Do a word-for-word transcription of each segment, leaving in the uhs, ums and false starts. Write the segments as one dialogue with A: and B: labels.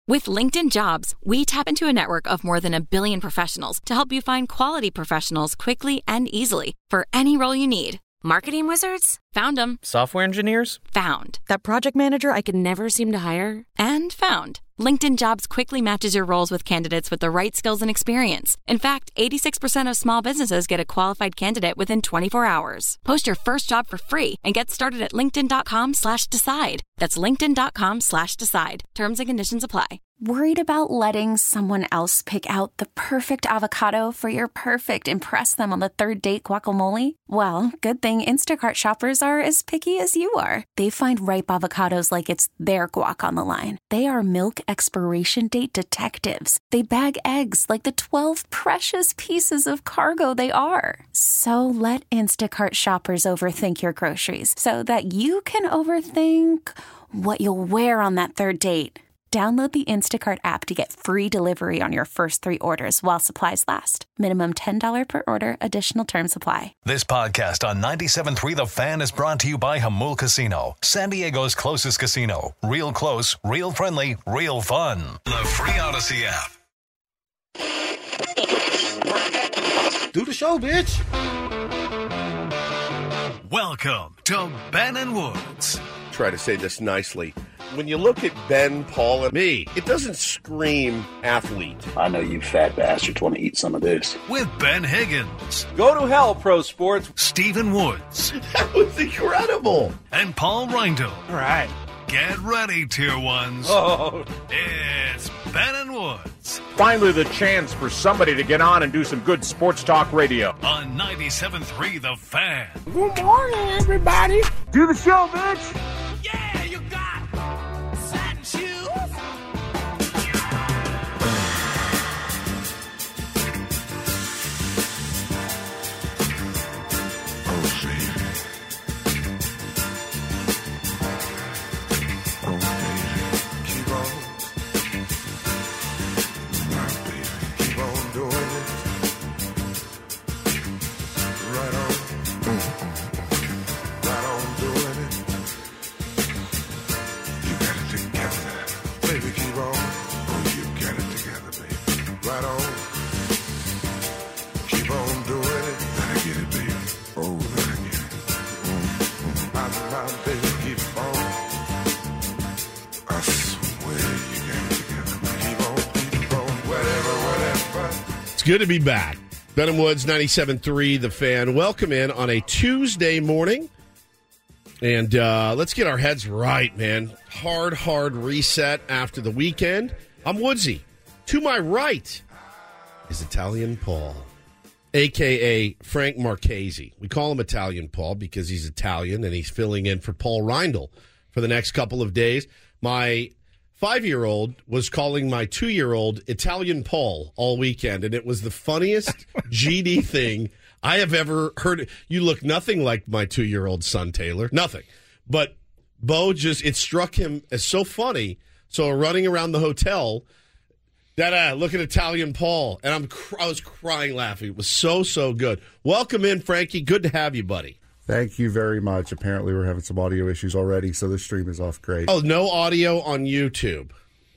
A: With LinkedIn Jobs, we tap into a network of more than a billion professionals to help you find quality professionals quickly and easily for any role you need. Marketing wizards? Found them.
B: Software engineers?
A: Found. That project manager I could never seem to hire? And found. LinkedIn Jobs quickly matches your roles with candidates with the right skills and experience. In fact, eighty-six percent of small businesses get a qualified candidate within twenty-four hours. Post your first job for free and get started at linkedin.com slash decide. That's linkedin.com slash decide. Terms and conditions apply.
C: Worried about letting someone else pick out the perfect avocado for your perfect impress them on the third date guacamole? Well, good thing Instacart shoppers are as picky as you are. They find ripe avocados like it's their guac on the line. They are milk expiration date detectives. They bag eggs like the twelve precious pieces of cargo they are. So let Instacart shoppers overthink your groceries so that you can overthink what you'll wear on that third date. Download the Instacart app to get free delivery on your first three orders while supplies last. Minimum ten dollars per order. Additional terms apply.
D: This podcast on ninety-seven point three The Fan is brought to you by Jamul Casino, San Diego's closest casino. Real close, real friendly, real fun. The free Odyssey app.
E: Do the show, bitch.
D: Welcome to Ben and Woods.
E: Try to say this nicely. When you look at Ben, Paul, and me, it doesn't scream athlete.
F: I know you fat bastards want to eat some of this.
D: With Ben Higgins.
E: Go to hell, pro sports.
D: Stephen Woods.
E: That was incredible.
D: And Paul Reindl.
E: All right.
D: Get ready, tier ones.
E: Oh.
D: It's Ben and Woods.
G: Finally the chance for somebody to get on and do some good sports talk radio.
D: On ninety-seven point three The Fan.
G: Good morning, everybody. Do the show, bitch.
D: Yeah, you got satin shoes.
H: Oh, baby. Oh, baby. Keep on. My baby. Keep on doing it. Right on. Mm-hmm. Right on doing it. You got it together. Baby, keep on. Oh, you got it together, baby. Right on. Keep on doing it. Let I get it, baby. Oh, let I get it. Mm-hmm. My, my baby, keep on. I swear you got it together. Keep on, keep on. Whatever, whatever.
I: It's good to be back. Ben and Woods, ninety-seven point three The Fan. Welcome in on a Tuesday morning. And uh, let's get our heads right, man. Hard, hard reset after the weekend. I'm Woodsy. To my right is Italian Paul, a k a. Frank Marchese. We call him Italian Paul because he's Italian, and he's filling in for Paul Reindl for the next couple of days. My five-year-old was calling my two-year-old Italian Paul all weekend, and it was the funniest G D thing I have ever heard. You look nothing like my two-year-old son, Taylor. Nothing. But Bo just, it struck him as so funny. So running around the hotel, Dada, look at Italian Paul. And I'm, I was crying laughing. It was so, so good. Welcome in, Frankie. Good to have you, buddy.
J: Thank you very much. Apparently we're having some audio issues already, so the stream is off great.
I: Oh, no audio on YouTube.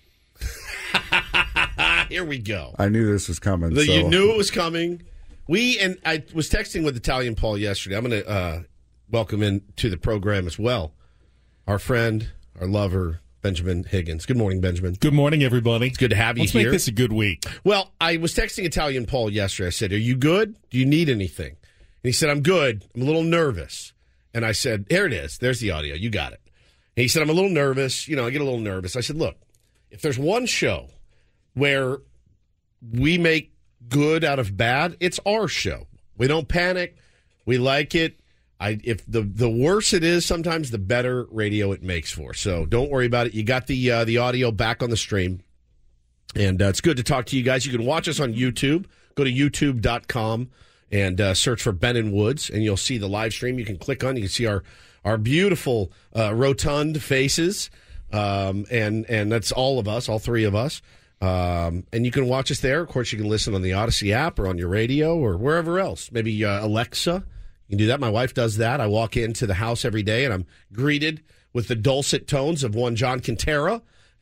I: Here we go.
J: I knew this was coming.
I: The,
J: so.
I: You knew it was coming. We, and I was texting with Italian Paul yesterday. I'm going to uh, welcome in to the program as well our friend, our lover, Benjamin Higgins. Good morning, Benjamin.
K: Good morning, everybody.
I: It's good to have you
K: Let's
I: here.
K: Let's make this a good week.
I: Well, I was texting Italian Paul yesterday. I said, are you good? Do you need anything? And he said, I'm good. I'm a little nervous. And I said, here it is. There's the audio. You got it. And he said, I'm a little nervous. You know, I get a little nervous. I said, look, if there's one show where we make good out of bad, it's our show. We don't panic. We like it. I, if the the worse it is, sometimes the better radio it makes for. So don't worry about it. You got the uh, the audio back on the stream, and uh, it's good to talk to you guys. You can watch us on YouTube. Go to youtube dot com and uh, search for Ben and Woods, and you'll see the live stream. You can click on. You can see our our beautiful uh, rotund faces, um, and and that's all of us, all three of us. Um, and you can watch us there. Of course, you can listen on the Odyssey app or on your radio or wherever else. Maybe uh, Alexa. You can do that. My wife does that. I walk into the house every day, and I'm greeted with the dulcet tones of one John Quintero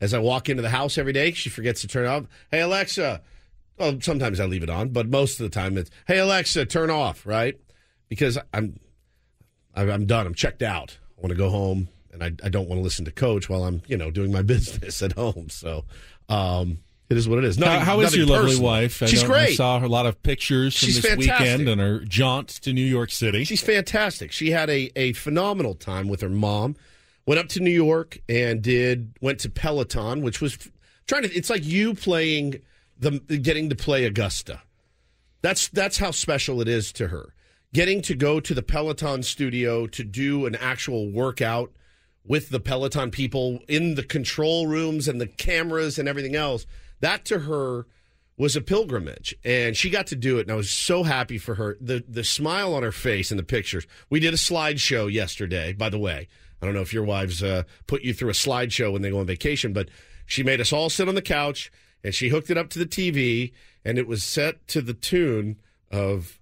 I: as I walk into the house every day, she forgets to turn it off. Hey, Alexa. Well, sometimes I leave it on, but most of the time it's, hey, Alexa, turn off, right? Because I'm I'm done. I'm checked out. I want to go home, and I, I don't want to listen to Coach while I'm, you know, doing my business at home. So um, it is what it is. Nothing,
B: how, how is your lovely
I: personal.
B: wife? I
I: She's
B: know,
I: great.
B: I saw a lot of pictures from
I: She's
B: this
I: fantastic.
B: weekend and her jaunt to New York City.
I: She's fantastic. She had a, a phenomenal time with her mom. Went up to New York and did went to Peloton, which was trying to. It's like you playing the getting to play Augusta. That's that's how special it is to her. Getting to go to the Peloton studio to do an actual workout with the Peloton people in the control rooms and the cameras and everything else, that to her was a pilgrimage. And she got to do it, and I was so happy for her. The the smile on her face in the pictures. We did a slideshow yesterday, by the way. I don't know if your wives uh, put you through a slideshow when they go on vacation, but she made us all sit on the couch, and she hooked it up to the T V, and it was set to the tune of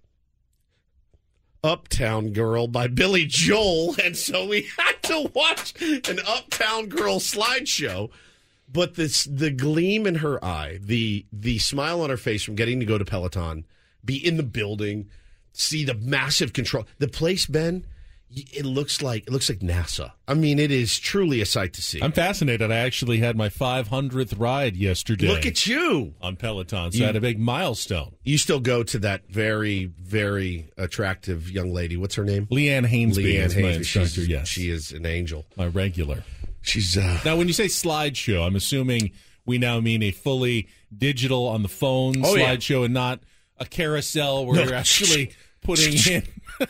I: Uptown Girl by Billy Joel, and so we had to watch an Uptown Girl slideshow. But this, the gleam in her eye, the the smile on her face from getting to go to Peloton, be in the building, see the massive control, the place, Ben. It looks like it looks like NASA. I mean, it is truly a sight to see.
B: I'm fascinated. I actually had my five hundredth ride yesterday.
I: Look at you
B: on Peloton. So
I: you,
B: I had a big milestone.
I: You still go to that very, very attractive young lady. What's her name?
B: Leanne Hainsby
I: Leanne
B: is
I: Hainsby.
B: my instructor.
I: She's,
B: yes,
I: she is an angel.
B: My regular.
I: She's uh,
B: now. When you say slideshow, I'm assuming we now mean a fully digital on the phone
I: oh,
B: slideshow, yeah. and not a carousel where
I: no.
B: you're actually putting in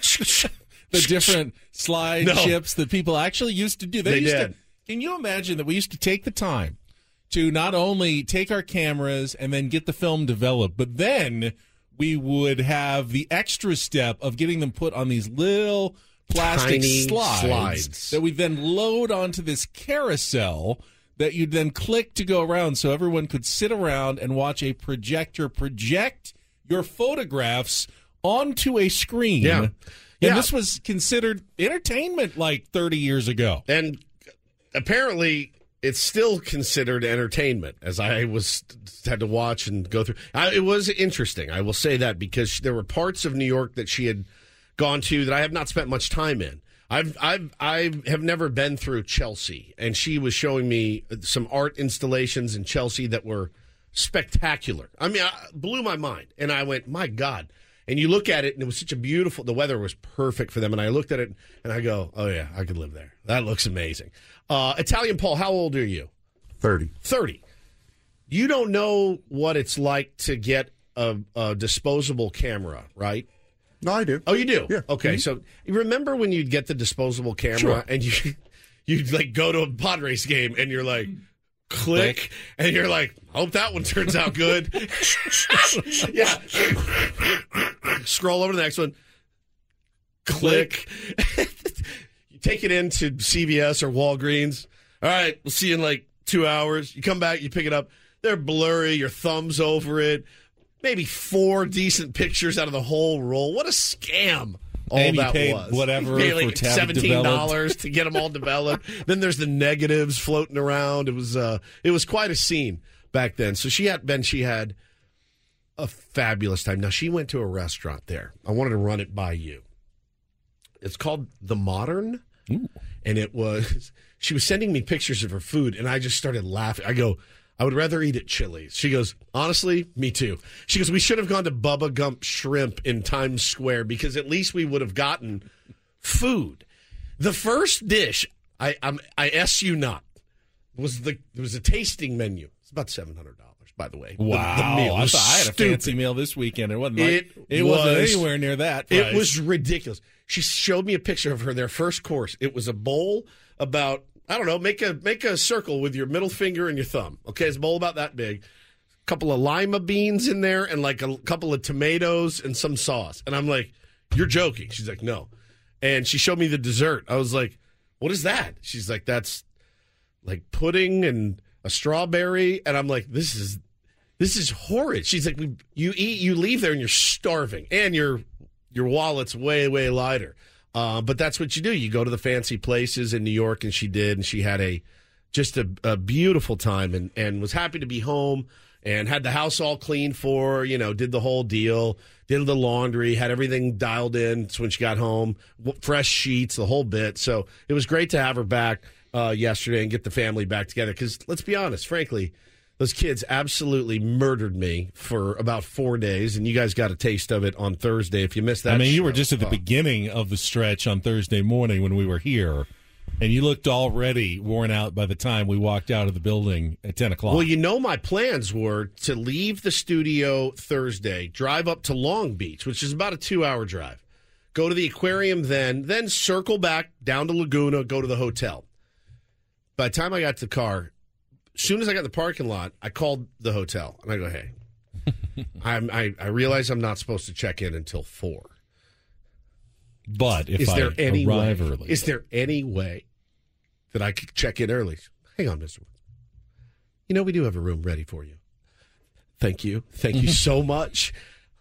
B: the different slide
I: no.
B: chips that people actually used to do. They,
I: they
B: used
I: did.
B: To, can you imagine that we used to take the time to not only take our cameras and then get the film developed, but then we would have the extra step of getting them put on these little plastic
I: Tiny
B: slides,
I: slides
B: that we then load onto this carousel that you'd then click to go around so everyone could sit around and watch a projector project your photographs onto a screen.
I: Yeah.
B: And
I: yeah.
B: this was considered entertainment like thirty years ago.
I: And apparently it's still considered entertainment, as I was had to watch and go through. I, it was interesting, I will say that, because there were parts of New York that she had gone to that I have not spent much time in. I've I've I have never been through Chelsea, and she was showing me some art installations in Chelsea that were spectacular. I mean, it blew my mind, and I went, my God. And you look at it, and it was such a beautiful, the weather was perfect for them. And I looked at it, and I go, oh, yeah, I could live there. That looks amazing. Uh, Italian Paul, how old are you?
J: thirty.
I: thirty. You don't know what it's like to get a, a disposable camera, right?
J: No, I do.
I: Oh, you do?
J: Yeah.
I: Okay,
J: Mm-hmm.
I: so you remember when you'd get the disposable camera,
J: Sure.
I: and you, you'd, like, go to a Padres game, and you're like, click, click, and you're like, hope that one turns out good. Yeah. Scroll over to the next one. Click. You take it into C V S or Walgreens. All right, we'll see you in like two hours. You come back, you pick it up. They're blurry. Your thumb's over it. Maybe four decent pictures out of the whole roll. What a scam. All
B: and
I: that
B: paid
I: was.
B: whatever
I: paid
B: for
I: like
B: to have it
I: seventeen dollars
B: developed.
I: to get them all developed. Then there's the negatives floating around. It was uh, it was quite a scene back then. So she had Ben. She had a fabulous time. Now she went to a restaurant there. I wanted to run it by you. It's called The Modern,
B: Ooh.
I: And it was. She was sending me pictures of her food, and I just started laughing. I go, I would rather eat at Chili's. She goes, honestly, me too. She goes, we should have gone to Bubba Gump Shrimp in Times Square because at least we would have gotten food. The first dish, I I'm, I ask you not, was the it was a tasting menu. It's about seven hundred dollars, by the way.
B: Wow,
I: the, the meal
B: I
I: was
B: thought I had a
I: stupid.
B: fancy meal this weekend. It wasn't. Like,
I: It,
B: it
I: was,
B: wasn't anywhere near that price.
I: It was ridiculous. She showed me a picture of her their first course. It was a bowl about. I don't know, make a make a circle with your middle finger and your thumb. Okay, it's a bowl about that big. A couple of lima beans in there and like a couple of tomatoes and some sauce. And I'm like, you're joking. She's like, no. And she showed me the dessert. I was like, what is that? She's like, that's like pudding and a strawberry. And I'm like, this is this is horrid. She's like, you eat, you leave there and you're starving. And your your wallet's way, way lighter. Uh, but that's what you do. You go to the fancy places in New York, and she did, and she had a just a, a beautiful time, and, and was happy to be home and had the house all clean for her, you know, did the whole deal, did the laundry, had everything dialed in so when she got home, fresh sheets, the whole bit. So it was great to have her back uh, yesterday and get the family back together because, let's be honest, frankly, those kids absolutely murdered me for about four days, and you guys got a taste of it on Thursday. If you missed that,
B: I mean, you
I: show,
B: were just at the
I: oh.
B: beginning of the stretch on Thursday morning when we were here, and you looked already worn out by the time we walked out of the building at ten o'clock.
I: Well, you know, my plans were to leave the studio Thursday, drive up to Long Beach, which is about a two-hour drive, go to the aquarium then, then circle back down to Laguna, go to the hotel. By the time I got to the car, as soon as I got in the parking lot, I called the hotel, and I go, hey, I'm, I, I realize I'm not supposed to check in until four.
B: But if
I: is
B: I
I: there any
B: arrive
I: way,
B: early.
I: Is there any way that I could check in early? Hang on, Mister Woods. You know, we do have a room ready for you. Thank you. Thank you so much.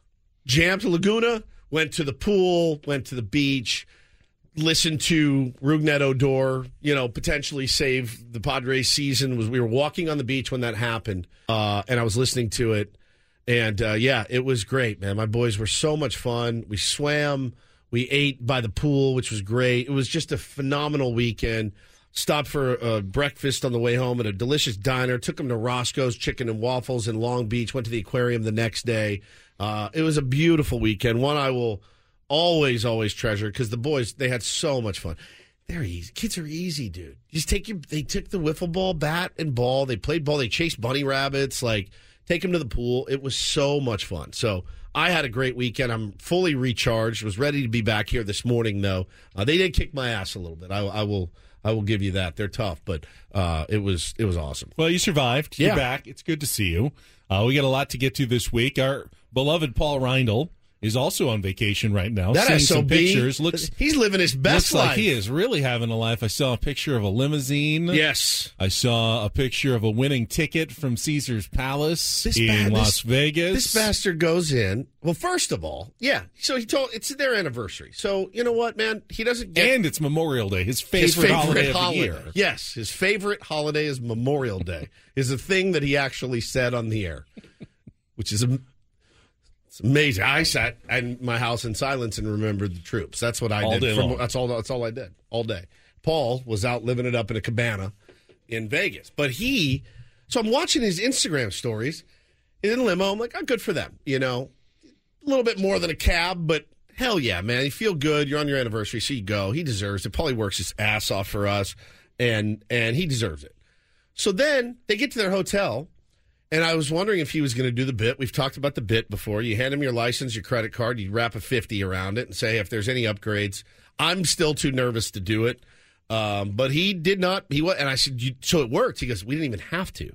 I: Jammed to Laguna, went to the pool, went to the beach, listened to Rougned Odor, you know, potentially save the Padres season. Was we were walking on the beach when that happened, uh, and I was listening to it. And, uh, yeah, it was great, man. My boys were so much fun. We swam. We ate by the pool, which was great. It was just a phenomenal weekend. Stopped for uh, breakfast on the way home at a delicious diner. Took them to Roscoe's Chicken and Waffles in Long Beach. Went to the aquarium the next day. Uh, it was a beautiful weekend. One I will always, always treasure because the boys, they had so much fun. They're easy. Kids are easy, dude. You just take your. They took the wiffle ball bat and ball. They played ball. They chased bunny rabbits. Like, take them to the pool. It was so much fun. So I had a great weekend. I'm fully recharged. Was ready to be back here this morning, though. Uh, they did kick my ass a little bit. I, I will. I will give you that. They're tough, but uh, it was it was awesome.
B: Well, you survived. You're
I: yeah.
B: back. It's good to see you. Uh, we got a lot to get to this week. Our beloved Paul Reindl is also on vacation right now.
I: That
B: seeing
I: S O B,
B: some pictures. Looks,
I: he's living his best
B: looks
I: life.
B: like he is really having a life. I saw a picture of a limousine.
I: Yes.
B: I saw a picture of a winning ticket from Caesar's Palace
I: this
B: in
I: ba-
B: Las
I: this,
B: Vegas.
I: This bastard goes in. Well, first of all, yeah. So he told it's their anniversary. So you know what, man? He doesn't get.
B: And it's Memorial Day, his favorite,
I: his favorite
B: holiday,
I: holiday
B: of the year.
I: Yes, his favorite holiday is Memorial Day. Is a thing that he actually said on the air, which is a. It's amazing. I sat in my house in silence and remembered the troops. That's what I
B: all
I: did.
B: Day
I: From,
B: long.
I: that's all. That's all I did all day. Paul was out living it up in a cabana in Vegas, but he. So I'm watching his Instagram stories. He's in a limo. I'm like, oh, good for them. You know, a little bit more than a cab, but hell yeah, man. You feel good. You're on your anniversary, so you go. He deserves it. Paulie works his ass off for us, and and he deserves it. So then they get to their hotel. And I was wondering if he was going to do the bit. We've talked about the bit before. You hand him your license, your credit card, you wrap a fifty around it and say if there's any upgrades. I'm still too nervous to do it. Um, but he did not. He was, and I said, you, so it worked. He goes, we didn't even have to.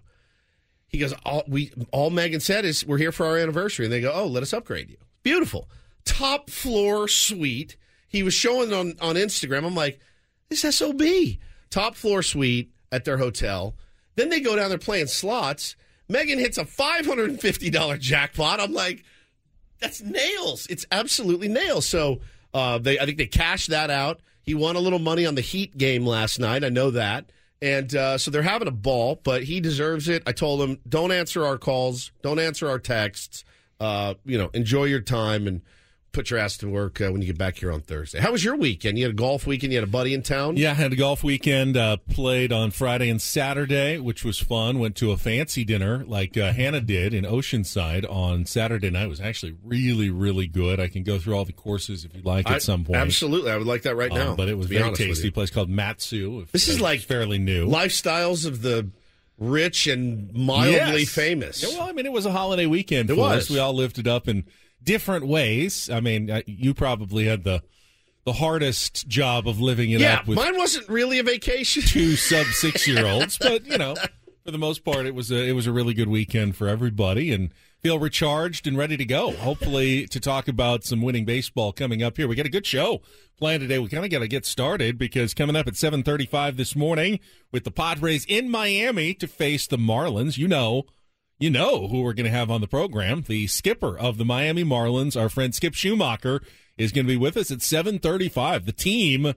I: He goes, all, we, all Megan said is we're here for our anniversary. And they go, oh, let us upgrade you. Beautiful. Top floor suite. He was showing on, on Instagram. I'm like, this S O B. Top floor suite at their hotel. Then they go down there playing slots. Megan hits a five hundred fifty dollars jackpot. I'm like, that's nails. It's absolutely nails. So uh, they, I think they cashed that out. He won a little money on the Heat game last night. I know that. And uh, so they're having a ball, but he deserves it. I told him, don't answer our calls. Don't answer our texts. Uh, you know, enjoy your time and put your ass to work uh, when you get back here on Thursday. How was your weekend? You had a golf weekend? You had a buddy in town?
B: Yeah, I had a golf weekend. Uh, played on Friday and Saturday, which was fun. Went to a fancy dinner like uh, Hannah did in Oceanside on Saturday night. It was actually really, really good. I can go through all the courses if you'd like at
I: I,
B: some point.
I: Absolutely. I would like that right now.
B: Um, but it was very tasty. A place called Matsu.
I: This is like
B: fairly new.
I: Lifestyles of the rich and mildly
B: yes.
I: famous.
B: Yeah, well, I mean, it was a holiday weekend
I: it
B: for
I: was.
B: us. We all lived it up in different ways. I mean, you probably had the the hardest job of living it
I: yeah,
B: up with
I: mine wasn't really a vacation.
B: two sub six year olds, but you know, for the most part, it was a it was a really good weekend for everybody, and feel recharged and ready to go. Hopefully, to talk about some winning baseball coming up here. We got a good show planned today. We kind of got to get started because coming up at seven thirty five this morning with the Padres in Miami to face the Marlins. You know. You know who we're going to have on the program. The skipper of the Miami Marlins, our friend Skip Schumacher, is going to be with us at seven thirty-five. The team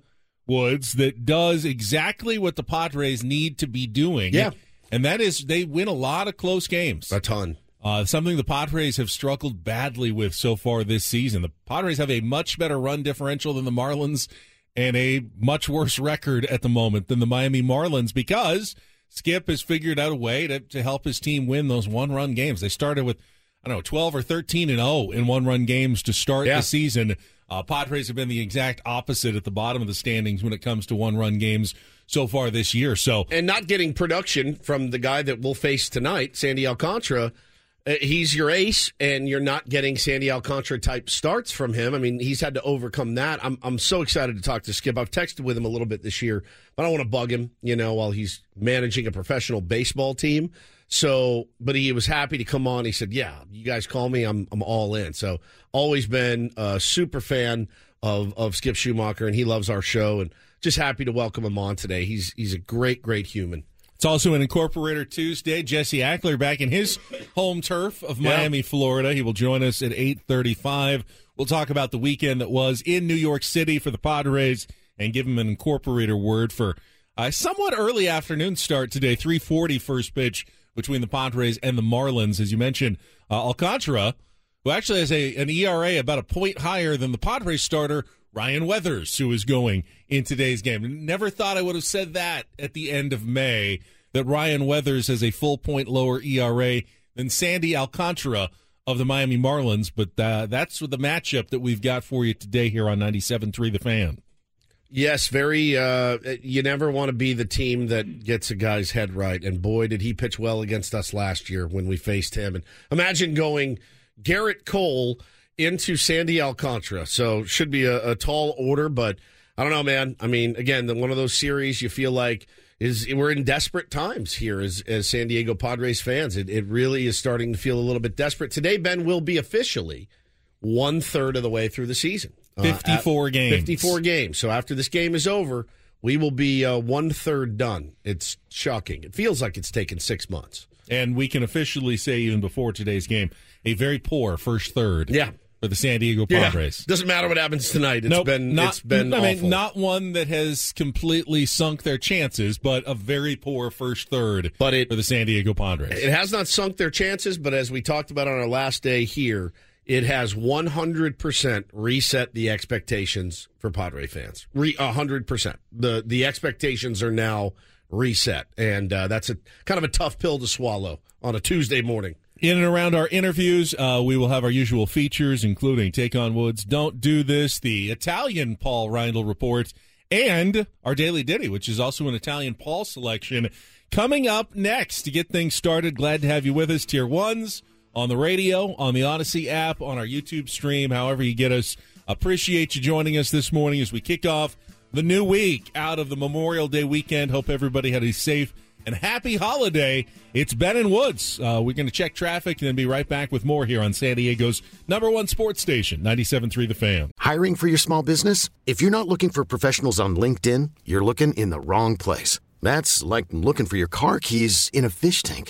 B: Woods, that does exactly what the Padres need to be doing.
I: Yeah.
B: And that is they win a lot of close games.
I: A ton.
B: Uh, something the Padres have struggled badly with so far this season. The Padres have a much better run differential than the Marlins and a much worse record at the moment than the Miami Marlins because Skip has figured out a way to, to help his team win those one-run games. They started with, I don't know, twelve or thirteen and oh in one-run games to start
I: yeah.
B: the season. Uh, Padres have been the exact opposite at the bottom of the standings when it comes to one-run games so far this year. So,
I: and not getting production from the guy that we'll face tonight, Sandy Alcantara. Uh, he's your ace, and you're not getting Sandy Alcantara type starts from him. I mean, he's had to overcome that. I'm I'm so excited to talk to Skip. I've texted with him a little bit this year, but I don't want to bug him, you know, while he's managing a professional baseball team. So, but he was happy to come on. He said, "Yeah, you guys call me. I'm I'm all in." So, always been a super fan of of Skip Schumacher, and he loves our show. And just happy to welcome him on today. He's he's a great great human.
B: It's also an Incorporator Tuesday. Jesse Ackler back in his home turf of Miami, yeah. Florida. He will join us at eight thirty-five. We'll talk about the weekend that was in New York City for the Padres and give him an Incorporator word for a somewhat early afternoon start today, three forty first pitch between the Padres and the Marlins. As you mentioned, uh, Alcantara, who actually has a an E R A about a point higher than the Padres starter, Ryan Weathers, who is going in today's game. Never thought I would have said that at the end of May, that Ryan Weathers has a full point lower E R A than Sandy Alcantara of the Miami Marlins, but uh, that's the matchup that we've got for you today here on ninety-seven point three The Fan.
I: Yes, very. Uh, you never want to be the team that gets a guy's head right, and boy, did he pitch well against us last year when we faced him. And imagine going Garrett Cole into Sandy Alcantara. So should be a, a tall order, but I don't know, man. I mean, again, the, one of those series you feel like is we're in desperate times here as, as San Diego Padres fans. It, it really is starting to feel a little bit desperate. Today, Ben, will be officially one-third of the way through the season.
B: fifty-four
I: uh,
B: games.
I: fifty-four games. So after this game is over, we will be uh, one-third done. It's shocking. It feels like it's taken six months.
B: And we can officially say, even before today's game, a very poor first third.
I: Yeah.
B: For the San Diego Padres.
I: Yeah. Doesn't matter what happens tonight. It's
B: nope,
I: been
B: not,
I: it's been
B: I
I: awful.
B: mean, not one that has completely sunk their chances, but a very poor first third
I: but it,
B: for the San Diego Padres.
I: It has not sunk their chances, but as we talked about on our last day here, it has one hundred percent reset the expectations for Padre fans. Re, one hundred percent. The the expectations are now reset, and uh, that's a kind of a tough pill to swallow on a Tuesday morning.
B: In and around our interviews, uh, we will have our usual features, including Take on Woods, Don't Do This, the Italian Paul Reindl Report, and our Daily Ditty, which is also an Italian Paul selection. Coming up next to get things started, glad to have you with us, Tier ones, on the radio, on the Odyssey app, on our YouTube stream, however you get us. Appreciate you joining us this morning as we kick off the new week out of the Memorial Day weekend. Hope everybody had a safe and happy holiday. It's Ben and Woods. Uh, we're going to check traffic and then be right back with more here on San Diego's number one sports station, ninety-seven point three The Fan.
K: Hiring for your small business? If you're not looking for professionals on LinkedIn, you're looking in the wrong place. That's like looking for your car keys in a fish tank.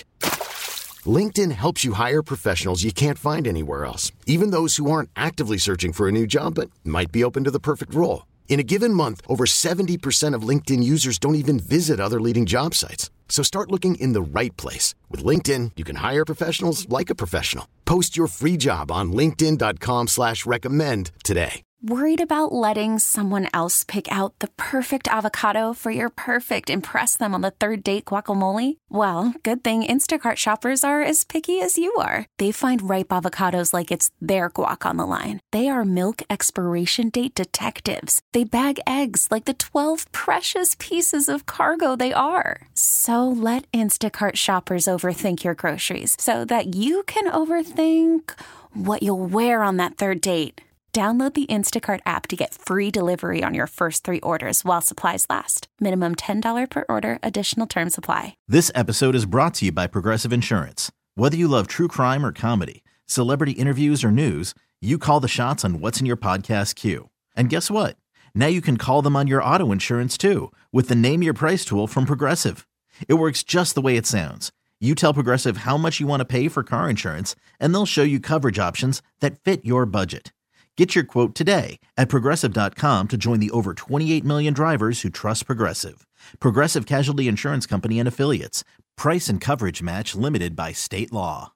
K: LinkedIn helps you hire professionals you can't find anywhere else, even those who aren't actively searching for a new job but might be open to the perfect role. In a given month, over seventy percent of LinkedIn users don't even visit other leading job sites. So start looking in the right place. With LinkedIn, you can hire professionals like a professional. Post your free job on linkedin dot com slash recommend today.
C: Worried about letting someone else pick out the perfect avocado for your perfect impress them on the third date guacamole? Well, good thing Instacart shoppers are as picky as you are. They find ripe avocados like it's their guac on the line. They are milk expiration date detectives. They bag eggs like the twelve precious pieces of cargo they are. So let Instacart shoppers overthink your groceries so that you can overthink what you'll wear on that third date. Download the Instacart app to get free delivery on your first three orders while supplies last. Minimum ten dollars per order. Additional terms apply.
L: This episode is brought to you by Progressive Insurance. Whether you love true crime or comedy, celebrity interviews or news, you call the shots on what's in your podcast queue. And guess what? Now you can call them on your auto insurance too with the Name Your Price tool from Progressive. It works just the way it sounds. You tell Progressive how much you want to pay for car insurance, and they'll show you coverage options that fit your budget. Get your quote today at Progressive dot com to join the over twenty-eight million drivers who trust Progressive. Progressive Casualty Insurance Company and Affiliates. Price and coverage match limited by state law.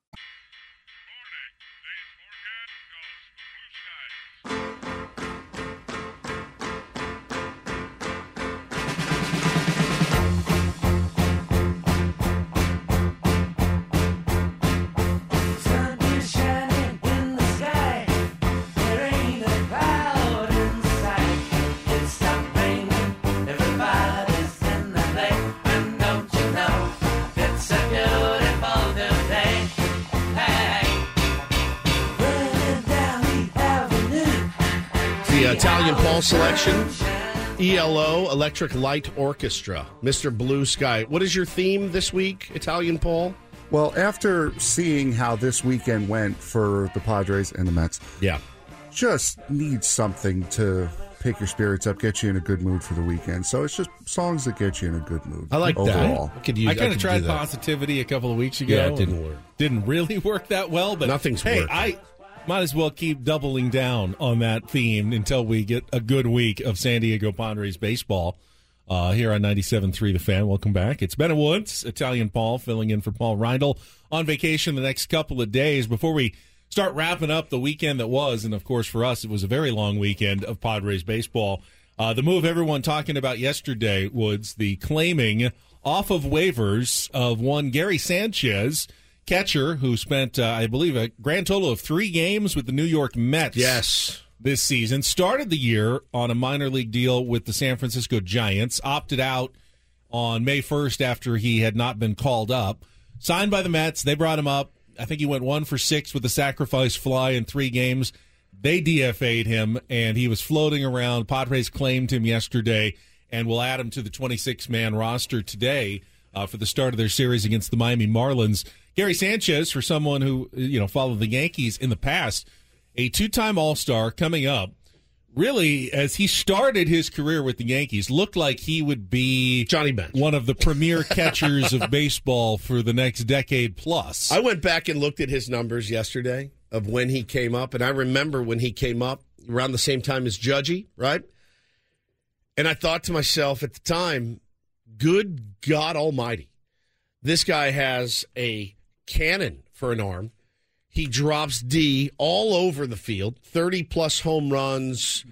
I: Italian Paul selection, E L O, Electric Light Orchestra, Mister Blue Sky. What is your theme this week, Italian Paul?
J: Well, after seeing how this weekend went for the Padres and the Mets,
I: yeah,
J: just need something to pick your spirits up, get you in a good mood for the weekend. So it's just songs that get you in a good mood.
I: I like
J: overall.
I: that. I, could use,
B: I kind of tried
I: that.
B: Positivity a couple of weeks ago.
I: Yeah, it didn't work.
B: Didn't really work that well, but
I: nothing's
B: hey,
I: working.
B: I might as well keep doubling down on that theme until we get a good week of San Diego Padres baseball uh, here on ninety-seven point three The Fan. Welcome back. It's Bennett Woods, Italian Paul, filling in for Paul Reindl on vacation the next couple of days. Before we start wrapping up the weekend that was, and of course for us it was a very long weekend of Padres baseball, uh, the move everyone talking about yesterday, Woods, the claiming off of waivers of one Gary Sanchez, catcher who spent, uh, I believe, a grand total of three games with the New York Mets.
I: Yes.
B: This season. Started the year on a minor league deal with the San Francisco Giants. Opted out on May first after he had not been called up. Signed by the Mets. They brought him up. I think he went one for six with a sacrifice fly in three games. They D F A'd him, and he was floating around. Padres claimed him yesterday and will add him to the twenty-six man roster today uh, for the start of their series against the Miami Marlins. Gary Sanchez, for someone who, you know, followed the Yankees in the past, a two-time All-Star coming up, really, as he started his career with the Yankees, looked like he would be
I: Johnny Bench,
B: one of the premier catchers of baseball for the next decade plus.
I: I went back and looked at his numbers yesterday of when he came up, and I remember when he came up around the same time as Judgy, right? And I thought to myself at the time, good God almighty, this guy has a cannon for an arm. He drops D all over the field, thirty-plus home runs.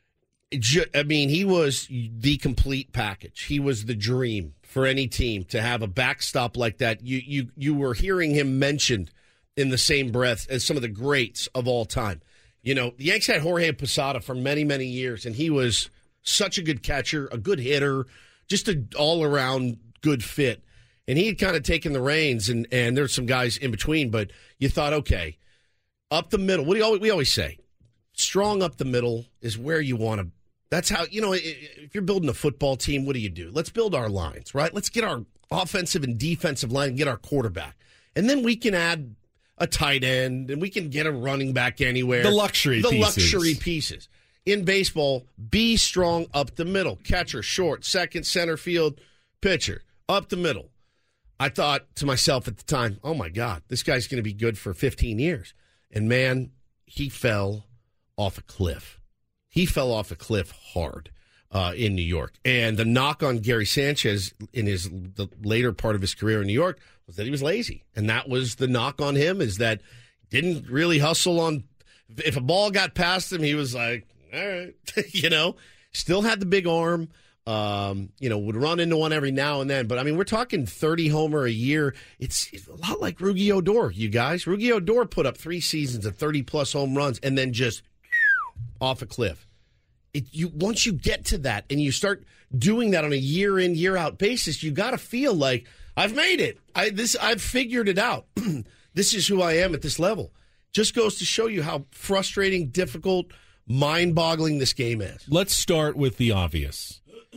I: I mean, he was the complete package. He was the dream for any team to have a backstop like that. You you you were hearing him mentioned in the same breath as some of the greats of all time. You know, the Yanks had Jorge Posada for many, many years, and he was such a good catcher, a good hitter, just an all-around good fit. And he had kind of taken the reins, and, and there's some guys in between, but you thought, okay, up the middle. What do you always, we always say? Strong up the middle is where you want to. That's how, you know, if you're building a football team, what do you do? Let's build our lines, right? Let's get our offensive and defensive line and get our quarterback. And then we can add a tight end, and we can get a running back anywhere.
B: The luxury
I: the
B: pieces.
I: The luxury pieces. In baseball, be strong up the middle. Catcher, short, second, center field, pitcher, up the middle. I thought to myself at the time, oh, my God, this guy's going to be good for fifteen years. And, man, he fell off a cliff. He fell off a cliff hard uh, in New York. And the knock on Gary Sanchez in his the later part of his career in New York was that he was lazy. And that was the knock on him, is that didn't really hustle on. If a ball got past him, he was like, all right, you know, still had the big arm. Um, you know, would run into one every now and then. But, I mean, we're talking thirty homer a year. It's, it's a lot like Rugi Odor, you guys. Rugi Odor put up three seasons of thirty-plus home runs and then just off a cliff. It, you once you get to that and you start doing that on a year-in, year-out basis, you got to feel like, I've made it. I this I've figured it out. This is who I am at this level. Just goes to show you how frustrating, difficult, mind-boggling this game is.
B: Let's start with the obvious.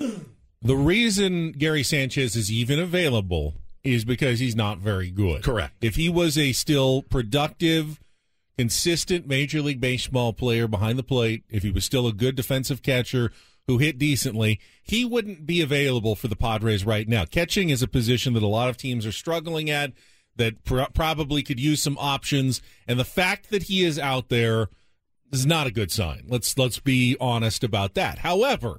B: The reason Gary Sanchez is even available is because he's not very good.
I: Correct.
B: If he was a still productive, consistent Major League Baseball player behind the plate, if he was still a good defensive catcher who hit decently, he wouldn't be available for the Padres right now. Catching is a position that a lot of teams are struggling at, that pr- probably could use some options, and the fact that he is out there This is not a good sign. Let's let's be honest about that. However,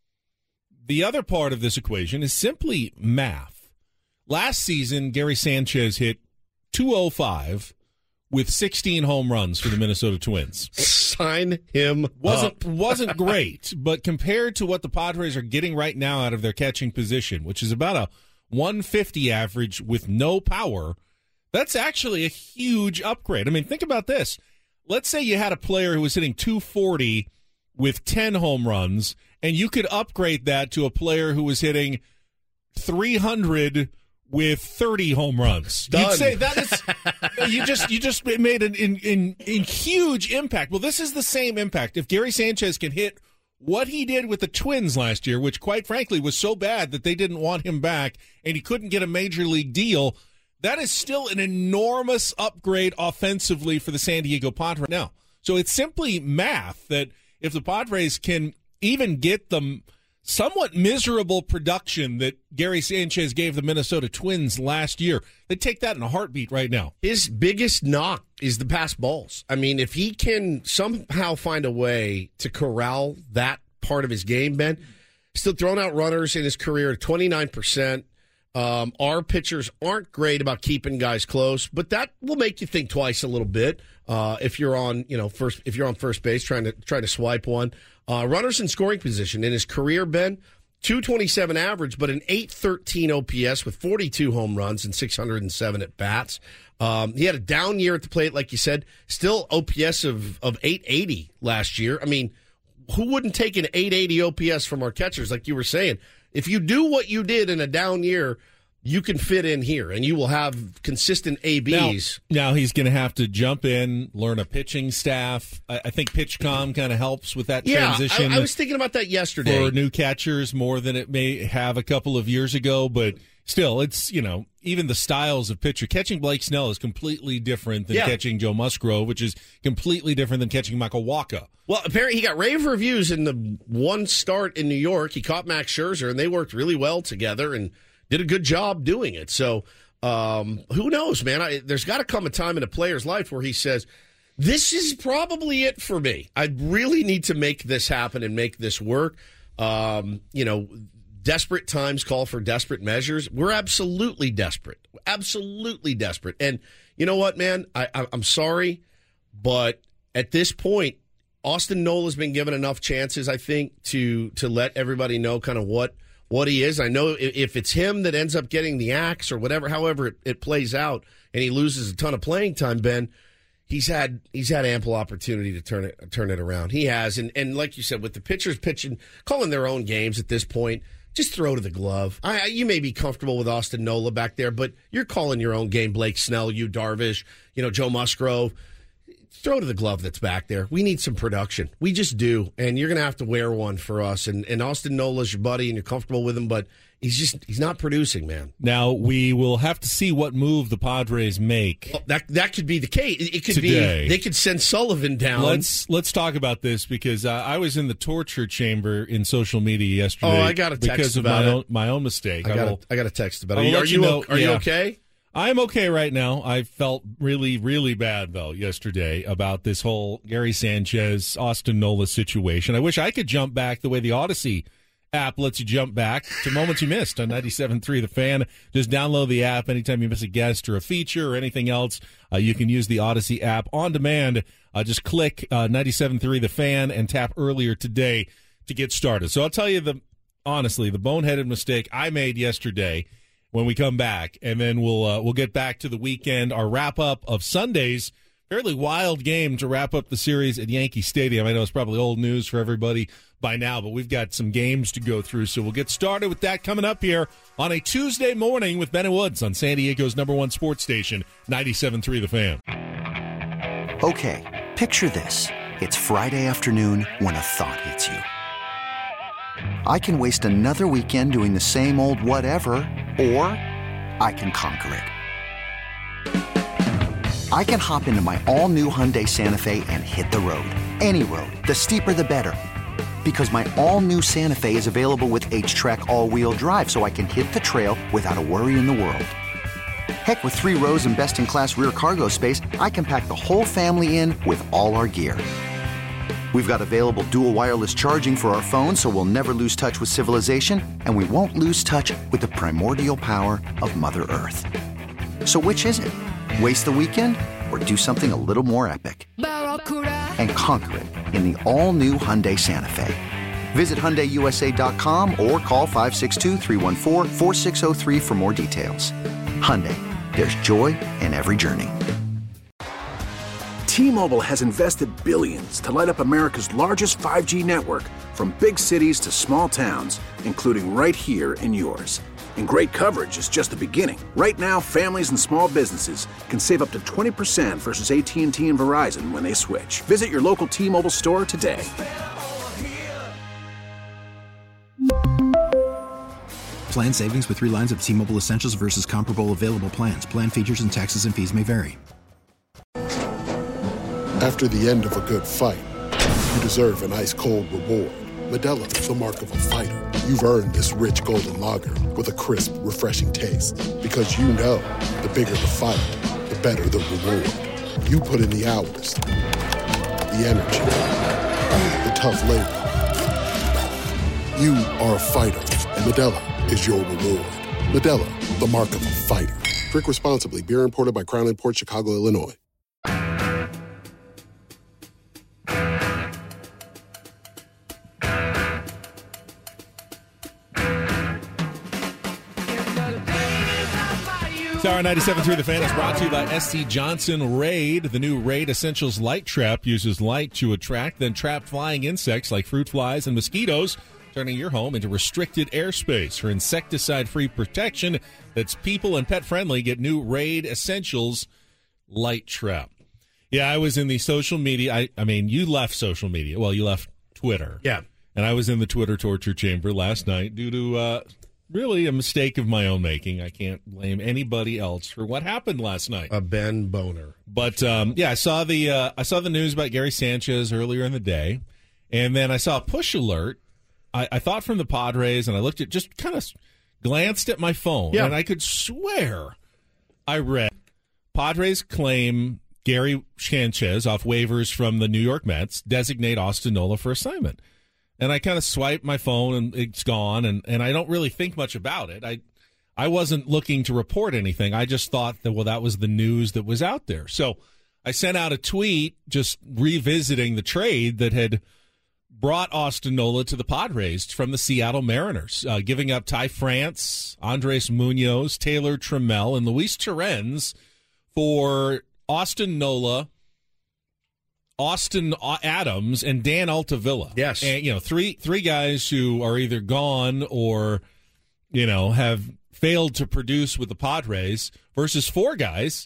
B: the other part of this equation is simply math. Last season, Gary Sanchez hit two oh five with sixteen home runs for the Minnesota Twins.
I: Sign him
B: wasn't,
I: up.
B: Wasn't great, but compared to what the Padres are getting right now out of their catching position, which is about a one fifty average with no power, that's actually a huge upgrade. I mean, think about this. Let's say you had a player who was hitting two forty with ten home runs, and you could upgrade that to a player who was hitting three hundred with thirty home runs.
I: Done.
B: You'd say that is you just you just made an in, in, in huge impact. Well, this is the same impact. If Gary Sanchez can hit what he did with the Twins last year, which quite frankly was so bad that they didn't want him back and he couldn't get a major league deal, that is still an enormous upgrade offensively for the San Diego Padres now. So it's simply math that if the Padres can even get them somewhat miserable production that Gary Sanchez gave the Minnesota Twins last year, they take that in a heartbeat right now.
I: His biggest knock is the pass balls. I mean, if he can somehow find a way to corral that part of his game, Ben, still throwing out runners in his career at twenty-nine percent. Um, our pitchers aren't great about keeping guys close, but that will make you think twice a little bit uh, if you're on, you know, first if you're on first base trying to trying to swipe one. Uh, runners in scoring position in his career, Ben, two twenty-seven average, but an eight thirteen O P S with forty-two home runs and six hundred seven at bats. Um, he had a down year at the plate, like you said. Still O P S of of eight eighty last year. I mean, who wouldn't take an eight eighty O P S from our catchers, like you were saying? If you do what you did in a down year, you can fit in here, and you will have consistent A Bs.
B: Now, now he's going to have to jump in, learn a pitching staff. I, I think PitchCom kind of helps with that
I: yeah,
B: transition.
I: I, I was thinking about that yesterday.
B: For new catchers more than it may have a couple of years ago, but still, it's, you know, even the styles of pitcher. Catching Blake Snell is completely different than
I: yeah.
B: catching Joe Musgrove, which is completely different than catching Michael Wacha.
I: Well, apparently he got rave reviews in the one start in New York. He caught Max Scherzer, and they worked really well together and did a good job doing it. So um, who knows, man? I, there's got to come a time in a player's life where he says, this is probably it for me. I really need to make this happen and make this work. Um, you know, desperate times call for desperate measures. We're absolutely desperate. Absolutely desperate. And you know what, man? I, I, I'm sorry, but at this point, Austin Nola has been given enough chances, I think, to to let everybody know kind of what what he is. I know if it's him that ends up getting the axe or whatever, however it, it plays out, and he loses a ton of playing time, Ben, he's had he's had ample opportunity to turn it turn it around. He has, and and like you said, with the pitchers pitching, calling their own games at this point, just throw to the glove. I, you may be comfortable with Austin Nola back there, but you're calling your own game. Blake Snell, you Darvish, you know, Joe Musgrove. Throw to the glove that's back there. We need some production. We just do, and you're going to have to wear one for us. And, and Austin Nola's your buddy, and you're comfortable with him, but he's just he's not producing, man.
B: Now, we will have to see what move the Padres make.
I: Well, that that could be the case. It could
B: today.
I: be they could send Sullivan down.
B: Let's let's talk about this because uh, I was in the torture chamber in social media yesterday.
I: Oh, I got a text
B: because of
I: about
B: my
I: it.
B: own my own mistake.
I: I got
B: will,
I: a, I got a text about
B: I
I: it.
B: will
I: Are
B: let
I: you,
B: you know,
I: are
B: yeah.
I: you okay?
B: I'm okay right now. I felt really, really bad, though, yesterday about this whole Gary Sanchez, Austin Nola situation. I wish I could jump back the way the Odyssey app lets you jump back to moments you missed on ninety-seven point three The Fan. Just download the app anytime you miss a guest or a feature or anything else. Uh, you can use the Odyssey app on demand. Uh, just click uh, ninety-seven point three The Fan and tap earlier today to get started. So I'll tell you, the honestly, the boneheaded mistake I made yesterday when we come back, and then we'll uh, we'll get back to the weekend, our wrap-up of Sunday's fairly wild game to wrap up the series at Yankee Stadium. I know it's probably old news for everybody by now, but we've got some games to go through, so we'll get started with that coming up here on a Tuesday morning with Ben and Woods on San Diego's number one sports station, ninety-seven point three The Fan.
M: Okay, picture this. It's Friday afternoon when a thought hits you. I can waste another weekend doing the same old whatever, or I can conquer it. I can hop into my all-new Hyundai Santa Fe and hit the road. Any road. The steeper, the better. Because my all-new Santa Fe is available with H-Track all-wheel drive, so I can hit the trail without a worry in the world. Heck, with three rows and best-in-class rear cargo space, I can pack the whole family in with all our gear. We've got available dual wireless charging for our phones, so we'll never lose touch with civilization, and we won't lose touch with the primordial power of Mother Earth. So which is it? Waste the weekend or do something a little more epic? And conquer it in the all-new Hyundai Santa Fe. Visit Hyundai U S A dot com or call five six two, three one four, four six zero three for more details. Hyundai, there's joy in every journey.
N: T-Mobile has invested billions to light up America's largest five G network, from big cities to small towns, including right here in yours. And great coverage is just the beginning. Right now, families and small businesses can save up to twenty percent versus A T and T and Verizon when they switch. Visit your local T-Mobile store today.
O: Plan savings with three lines of T-Mobile Essentials versus comparable available plans. Plan features and taxes and fees may vary.
P: After the end of a good fight, you deserve an ice-cold reward. Modelo is the mark of a fighter. You've earned this rich golden lager with a crisp, refreshing taste. Because you know, the bigger the fight, the better the reward. You put in the hours, the energy, the tough labor. You are a fighter, and Modelo is your reward. Modelo, the mark of a fighter. Drink responsibly. Beer imported by Crown Imports, Chicago, Illinois.
B: Tower ninety-seven point three The Fan is brought to you by S C Johnson Raid. The new Raid Essentials Light Trap uses light to attract, then trap flying insects like fruit flies and mosquitoes, turning your home into restricted airspace. For insecticide-free protection that's people and pet-friendly, get new Raid Essentials Light Trap. Yeah, I was in the social media. I, I mean, you left social media. Well, you left Twitter.
I: Yeah.
B: And I was in the Twitter torture chamber last night due to... Uh, Really a mistake of my own making. I can't blame anybody else for what happened last night.
I: A Ben Boner.
B: But um, yeah, I saw the uh, I saw the news about Gary Sanchez earlier in the day, and then I saw a push alert. I, I thought from the Padres, and I looked at just kind of glanced at my phone,
I: yeah.
B: and I could swear I read Padres claim Gary Sanchez off waivers from the New York Mets, designate Austin Nola for assignment. And I kind of swipe my phone, and it's gone, and, and I don't really think much about it. I I wasn't looking to report anything. I just thought that, well, that was the news that was out there. So I sent out a tweet just revisiting the trade that had brought Austin Nola to the Padres from the Seattle Mariners, uh, giving up Ty France, Andres Munoz, Taylor Trammell, and Luis Torrens for Austin Nola, Austin Adams, and Dan Altavilla.
I: Yes.
B: And, you know, three three guys who are either gone or, you know, have failed to produce with the Padres versus four guys.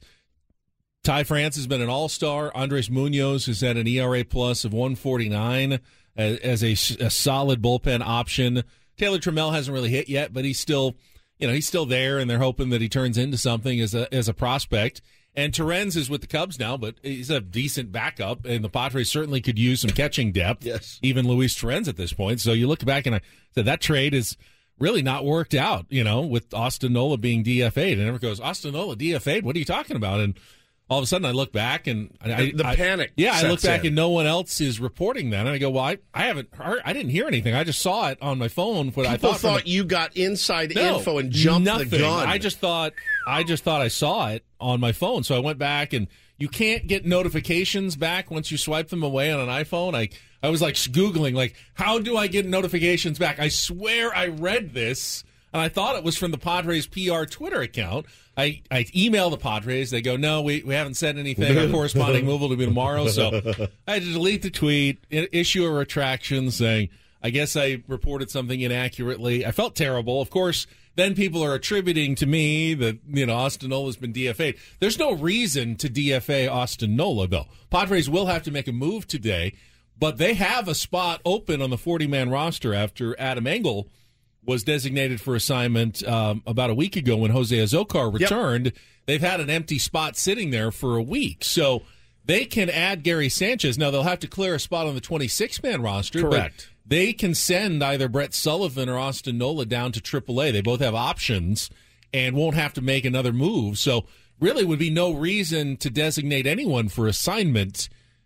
B: Ty France has been an all-star. Andres Munoz has had an E R A plus of one forty-nine as, as a, a solid bullpen option. Taylor Trammell hasn't really hit yet, but he's still, you know, he's still there, and they're hoping that he turns into something as a as a prospect. And Torrens is with the Cubs now, but he's a decent backup, and the Padres certainly could use some catching depth.
I: Yes.
B: Even Luis Torrens at this point. So you look back, and I said that trade is really not worked out, you know, with Austin Nola being D F A'd. And everyone goes, Austin Nola D F A'd? What are you talking about? And all of a sudden I look back, and I,
I: the
B: I,
I: panic.
B: Yeah, I look back,
I: in.
B: and no one else is reporting that. And I go, well, I, I haven't heard, I didn't hear anything. I just saw it on my phone. What
I: People
B: I thought,
I: thought
B: the,
I: you got inside
B: no,
I: info and jumped
B: nothing.
I: the gun.
B: I just thought I just thought I saw it on my phone. So I went back, and you can't get notifications back once you swipe them away on an iPhone. I I was like Googling, like, how do I get notifications back? I swear I read this, and I thought it was from the Padres P R Twitter account. I, I email the Padres. They go, no, we, we haven't said anything. Our corresponding move will be tomorrow. So I had to delete the tweet, issue a retraction saying, I guess I reported something inaccurately. I felt terrible. Of course, then people are attributing to me that, you know, Austin Nola's been D F A'd. There's no reason to D F A Austin Nola, though. Padres will have to make a move today, but they have a spot open on the forty-man roster after Adam Engel was designated for assignment um, about a week ago when Jose Azocar returned. Yep. They've had an empty spot sitting there for a week. So they can add Gary Sanchez. Now, they'll have to clear a spot on the twenty-six man roster.
I: Correct.
B: But they can send either Brett Sullivan or Austin Nola down to triple A. They both have options and won't have to make another move. So really would be no reason to designate anyone for assignment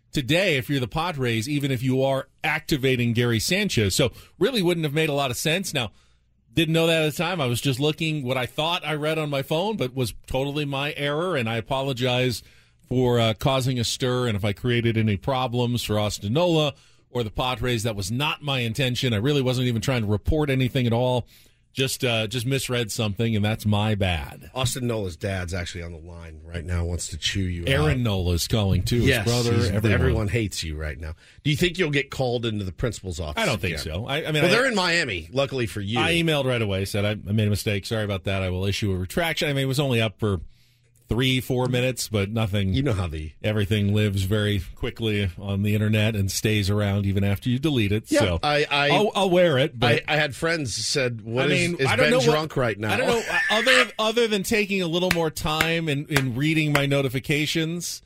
B: today if you're the Padres, even if you are activating Gary Sanchez. So really wouldn't have made a lot of sense. Now, didn't know that at the time. I was just looking what I thought I read on my phone, but was totally my error, and I apologize for uh, causing a stir. And if I created any problems for Austin Nola or the Padres, that was not my intention. I really wasn't even trying to report anything at all. Just uh, just misread something, and that's my bad.
I: Austin Nola's dad's actually on the line right now, wants to chew you
B: Aaron
I: out.
B: Aaron Nola's calling, too.
I: Yes,
B: his brother, everyone.
I: everyone hates you right now. Do you think you'll get called into the principal's office?
B: I don't think
I: again?
B: so. I, I mean,
I: well,
B: I,
I: they're in Miami, luckily for you.
B: I emailed right away, said I, I made a mistake. Sorry about that. I will issue a retraction. I mean, it was only up for three, four minutes, but nothing.
I: You know how the
B: everything lives very quickly on the internet and stays around even after you delete it.
I: Yeah,
B: so
I: I, I,
B: I'll, I'll wear it. But
I: I, I had friends said, "What
B: I mean,
I: is, is
B: I don't
I: Ben
B: know
I: drunk
B: what,
I: right now?"
B: I don't know. Other other than taking a little more time in, in reading my notifications,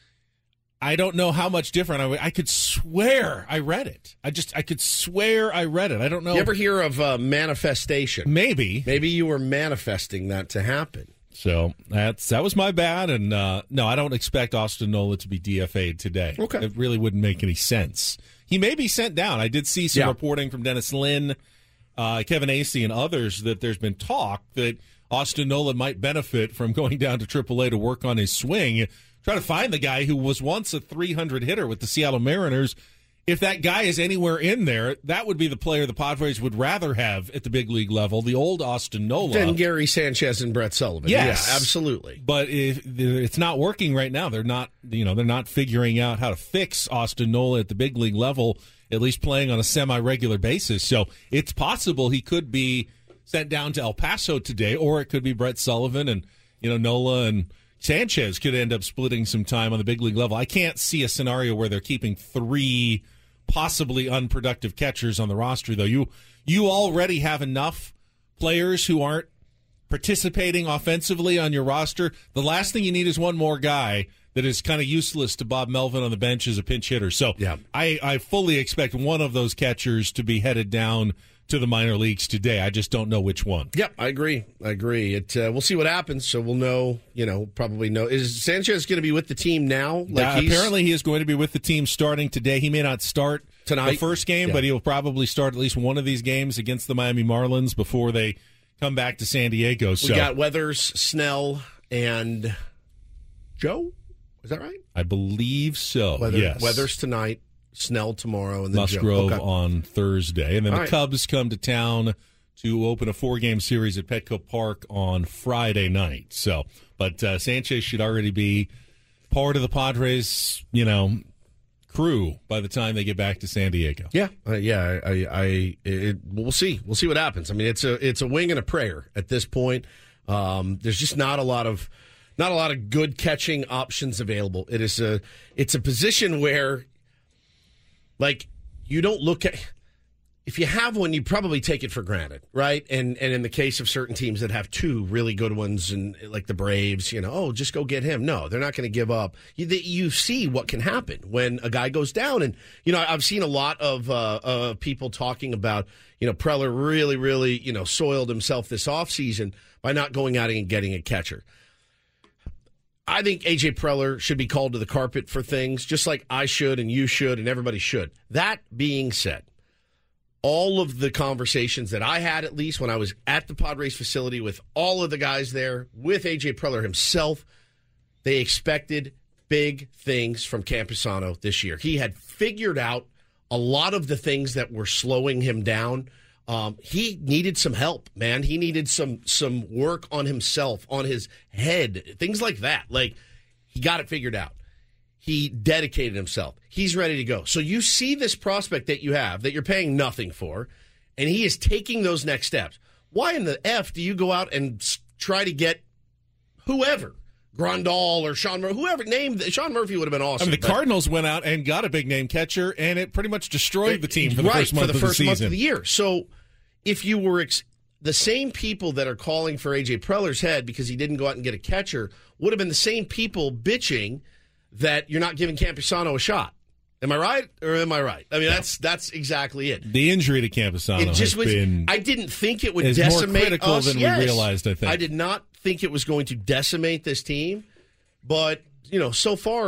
B: I don't know how much different. I, I could swear I read it. I just I could swear I read it. I don't know.
I: You ever hear of uh, manifestation?
B: Maybe.
I: Maybe you were manifesting that to happen.
B: So that's that was my bad, and uh, no, I don't expect Austin Nola to be D F A'd today.
I: Okay,
B: it really wouldn't make any sense. He may be sent down. I did see some
I: yeah.
B: reporting from Dennis Lynn, uh, Kevin Acee, and others that there's been talk that Austin Nola might benefit from going down to triple A to work on his swing, try to find the guy who was once a three hundred hitter with the Seattle Mariners. If that guy is anywhere in there, that would be the player the Padres would rather have at the big league level, the old Austin Nola.
I: Then Gary Sanchez and Brett Sullivan.
B: Yes,
I: yeah, absolutely.
B: But if it's not working right now, they're not, you know, they're not figuring out how to fix Austin Nola at the big league level, at least playing on a semi-regular basis. So it's possible he could be sent down to El Paso today, or it could be Brett Sullivan, and you know, Nola and Sanchez could end up splitting some time on the big league level. I can't see a scenario where they're keeping three possibly unproductive catchers on the roster, though. You you already have enough players who aren't participating offensively on your roster. The last thing you need is one more guy that is kind of useless to Bob Melvin on the bench as a pinch hitter. So
I: yeah.
B: I, I fully expect one of those catchers to be headed down to the minor leagues today. I just don't know which one.
I: Yep, I agree. I agree. It uh, we'll see what happens. So we'll know. You know, probably know. Is Sanchez going to be with the team now?
B: Like uh, apparently, he is going to be with the team starting today. He may not start
I: tonight,
B: the first game,
I: yeah.
B: but he'll probably start at least one of these games against the Miami Marlins before they come back to San Diego. So
I: we got Weathers, Snell, and Joe. Is that right?
B: I believe so.
I: Weather,
B: yes.
I: Weathers tonight. Snell tomorrow, and then
B: Musgrove
I: Joe. Okay.
B: on Thursday. And then
I: All
B: the
I: right.
B: Cubs come to town to open a four-game series at Petco Park on Friday night. So, but uh, Sanchez should already be part of the Padres, you know, crew by the time they get back to San Diego.
I: Yeah, uh, yeah. I, I, I it, we'll see. We'll see what happens. I mean, it's a, it's a wing and a prayer at this point. Um, there's just not a lot of, not a lot of good catching options available. It is a, it's a position where. Like, you don't look at – if you have one, you probably take it for granted, right? And and in the case of certain teams that have two really good ones, and like the Braves, you know, oh, just go get him. No, they're not going to give up. You, the, you see what can happen when a guy goes down. And, you know, I've seen a lot of uh, uh, people talking about, you know, Preller really, really, you know, soiled himself this offseason by not going out and getting a catcher. I think A J Preller should be called to the carpet for things, just like I should and you should and everybody should. That being said, all of the conversations that I had, at least when I was at the Padres facility with all of the guys there, with A J Preller himself, they expected big things from Campusano this year. He had figured out a lot of the things that were slowing him down. Um, he needed some help, man. He needed some some work on himself, on his head, things like that. Like, he got it figured out. He dedicated himself. He's ready to go. So you see this prospect that you have that you're paying nothing for, and he is taking those next steps. Why in the F do you go out and try to get whoever? Grandal or Sean Murphy, whoever named Sean Murphy would have been awesome.
B: I mean, the
I: but,
B: Cardinals went out and got a big name catcher, and it pretty much destroyed the team for the
I: right,
B: first month
I: for the
B: of
I: first
B: the
I: month
B: season.
I: of the year. So, if you were ex- the same people that are calling for A J Preller's head because he didn't go out and get a catcher, would have been the same people bitching that you're not giving Campusano a shot. Am I right, or am I right? I mean, yeah. that's that's exactly it.
B: The injury to Campusano
I: it just
B: has
I: was,
B: been.
I: I didn't think it would
B: is
I: decimate
B: more critical
I: us.
B: than
I: yes.
B: we realized. I think
I: I did not think it was going to decimate this team, but you know, so far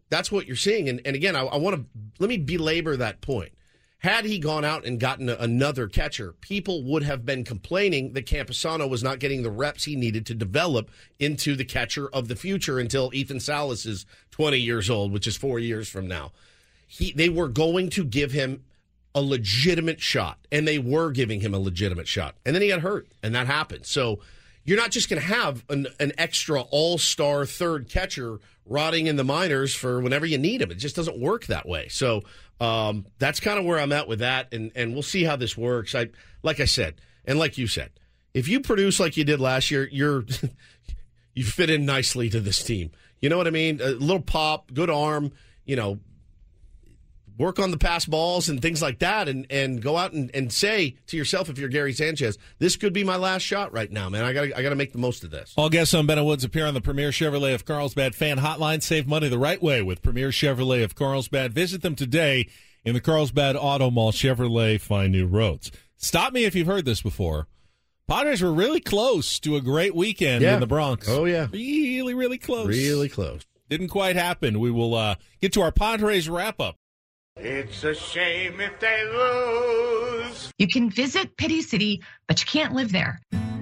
I: that's what you're seeing. And, and again, I, I want to let me belabor that point. Had he gone out and gotten a, another catcher, people would have been complaining that Campusano was not getting the reps he needed to develop into the catcher of the future until Ethan Salas is twenty years old, which is four years from now. He, they were going to give him a legitimate shot, and they were giving him a legitimate shot. And then he got hurt, and that happened. So you're not just going to have an, an extra all-star third catcher rotting in the minors for whenever you need him. It just doesn't work that way. So um, that's kind of where I'm at with that, and, and we'll see how this works. I, like I said, and like you said, if you produce like you did last year, you're you fit in nicely to this team. You know what I mean? A little pop, good arm, you know, work on the pass balls and things like that, and, and go out and, and say to yourself, if you're Gary Sanchez, this could be my last shot right now, man. I got I got to make the most of this.
B: All guests on Ben and Woods appear on the Premier Chevrolet of Carlsbad fan hotline. Save money the right way with Premier Chevrolet of Carlsbad. Visit them today in the Carlsbad Auto Mall. Chevrolet, find new roads. Stop me if you've heard this before. Padres were really close to a great weekend
I: yeah.
B: in the Bronx.
I: Oh, yeah.
B: Really, really close.
I: Really close.
B: Didn't quite happen. We will uh, get to our Padres wrap-up.
Q: It's a shame if they lose.
R: You can visit Pity City, but you can't live there.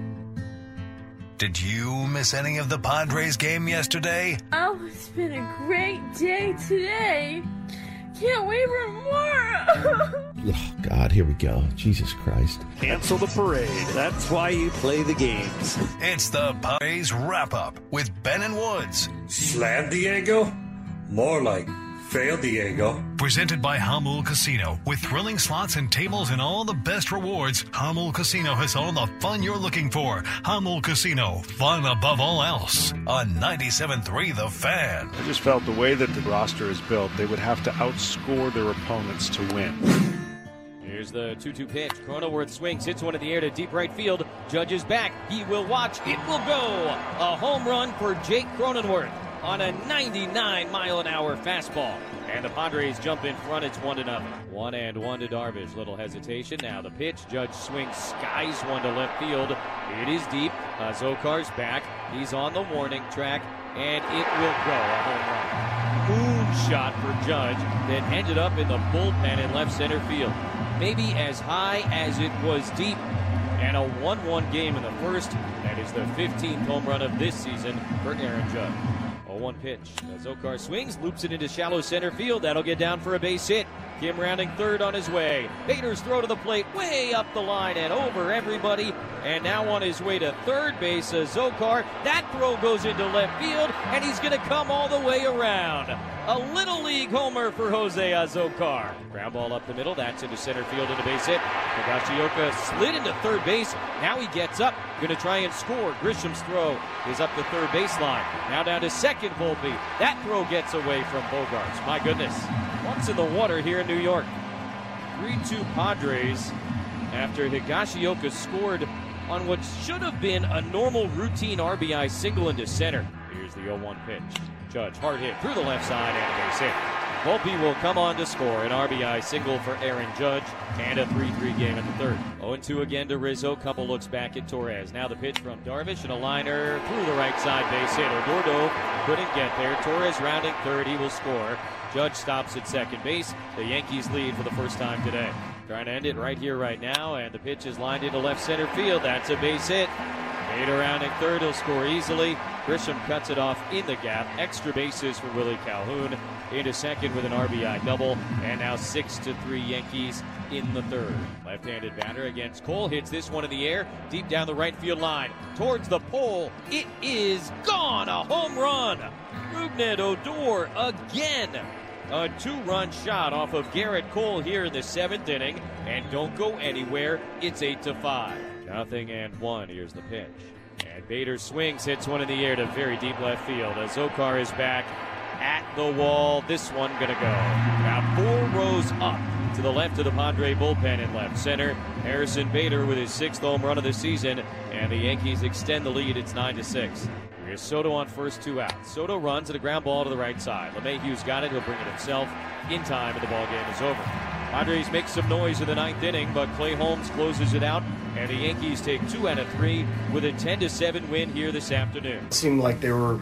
D: Did you miss any of the Padres game yesterday?
S: Oh, it's been a great day today. Can't wait for more.
I: Oh, God, here we go. Jesus Christ.
T: Cancel the parade. That's why you play the games.
D: It's the Padres wrap-up with Ben and Woods.
U: Slam Diego? More like fail Diego.
D: Presented by Hamul Casino. With thrilling slots and tables and all the best rewards, Hamul Casino has all the fun you're looking for. Hamul Casino. Fun above all else. On ninety-seven point three The Fan.
T: I just felt the way that the roster is built, they would have to outscore their opponents to win.
V: Here's the two two pitch. Cronenworth swings, hits one in the air to deep right field. Judge is back. He will watch. It will go. A home run for Jake Cronenworth on a ninety-nine mile an hour fastball. And the Padres jump in front. It's one to nothing. One and one to Darvish. Little hesitation. Now the pitch. Judge swings, skies one to left field. It is deep. Uh, Zokar's back. He's on the warning track, and it will go. A home run. Moonshot for Judge that ended up in the bullpen in left center field. Maybe as high as it was deep. And a one one game in the first. That is the fifteenth home run of this season for Aaron Judge. oh one pitch. Zokar swings, loops it into shallow center field. That'll get down for a base hit. Kim rounding third on his way. Bader's throw to the plate, way up the line and over everybody. And now on his way to third base, Zokar. That throw goes into left field, and he's going to come all the way around. A Little League homer for Jose Azocar. Ground ball up the middle. That's into center field and a base hit. Higashioka slid into third base. Now he gets up. Going to try and score. Grisham's throw is up the third baseline. Now down to second, Volpe. That throw gets away from Bogarts. My goodness. Once in the water here in New York. three two Padres after Higashioka scored on what should have been a normal routine R B I single into center. Here's the oh one pitch. Judge, hard hit through the left side and a base hit. Volpe will come on to score an R B I single for Aaron Judge and a three three game in the third. oh and two again to Rizzo. Couple looks back at Torres. Now the pitch from Darvish and a liner through the right side base hit. Odordo couldn't get there. Torres rounding third. He will score. Judge stops at second base. The Yankees lead for the first time today. Trying to end it right here, right now, and the pitch is lined into left center field. That's a base hit. Bader rounding third. He'll score easily. Grisham cuts it off in the gap. Extra bases for Willie Calhoun. Into second with an R B I double. And now six to three Yankees in the third. Left-handed batter against Cole. Hits this one in the air. Deep down the right field line. Towards the pole. It is gone. A home run. Rougned Odor again. A two-run shot off of Garrett Cole here in the seventh inning. And don't go anywhere. It's eight to five. Nothing and one. Here's the pitch. And Bader swings, hits one in the air to very deep left field. As Zokar is back at the wall. This one going to go. Now four rows up to the left of the Padre bullpen in left center. Harrison Bader with his sixth home run of the season. And the Yankees extend the lead. It's nine to six. Here's Soto on first, two outs. Soto runs at a ground ball to the right side. LeMahieu's got it. He'll bring it himself in time, and the ball game is over. Padres make some noise in the ninth inning, but Clay Holmes closes it out, and the Yankees take two out of three with a ten to seven win here this afternoon.
W: It seemed like they were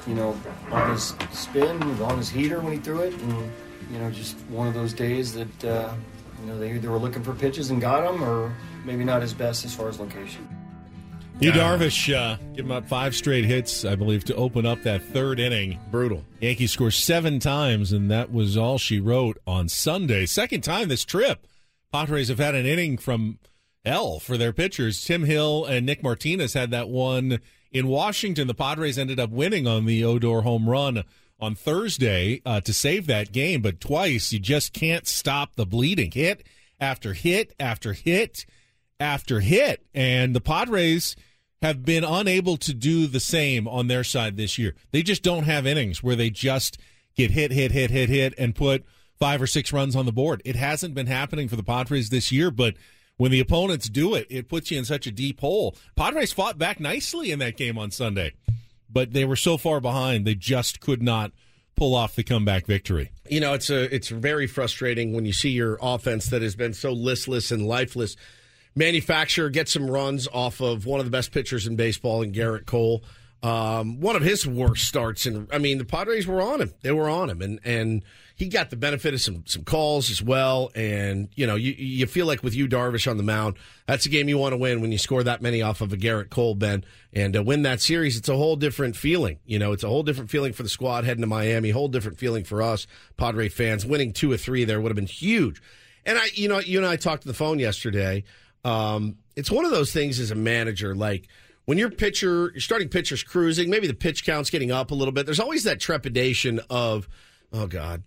A: you know, on his spin, on his heater when he threw it, and, you know, just one of those days that, uh, you know, they either were looking for pitches and got them, or maybe not his best as far as location.
B: Yu Darvish, uh, give him up five straight hits, I believe, to open up that third inning.
I: Brutal.
B: Yankees score seven times, and that was all she wrote on Sunday. Second time this trip, Padres have had an inning from hell for their pitchers. Tim Hill and Nick Martinez had that one in Washington. The Padres ended up winning on the Odor home run on Thursday uh, to save that game, but twice you just can't stop the bleeding. Hit after hit after hit after hit, and the Padres have been unable to do the same on their side this year. They just don't have innings where they just get hit, hit, hit, hit, hit, and put five or six runs on the board. It hasn't been happening for the Padres this year, but when the opponents do it, it puts you in such a deep hole. Padres fought back nicely in that game on Sunday, but they were so far behind, they just could not pull off the comeback victory.
I: You know, it's a it's very frustrating when you see your offense that has been so listless and lifeless manufacture get some runs off of one of the best pitchers in baseball in Garrett Cole. Um, one of his worst starts. And I mean, the Padres were on him. They were on him. And, and he got the benefit of some, some calls as well. And, you know, you, you feel like with Yu Darvish on the mound, that's a game you want to win when you score that many off of a Garrett Cole, Ben. And to win that series, it's a whole different feeling. You know, it's a whole different feeling for the squad heading to Miami, whole different feeling for us, Padre fans. Winning two or three there would have been huge. And, I, you know, you and I talked on the phone yesterday. Um, it's one of those things as a manager, like when your pitcher, your starting pitcher's cruising, maybe the pitch count's getting up a little bit. There's always that trepidation of, oh God,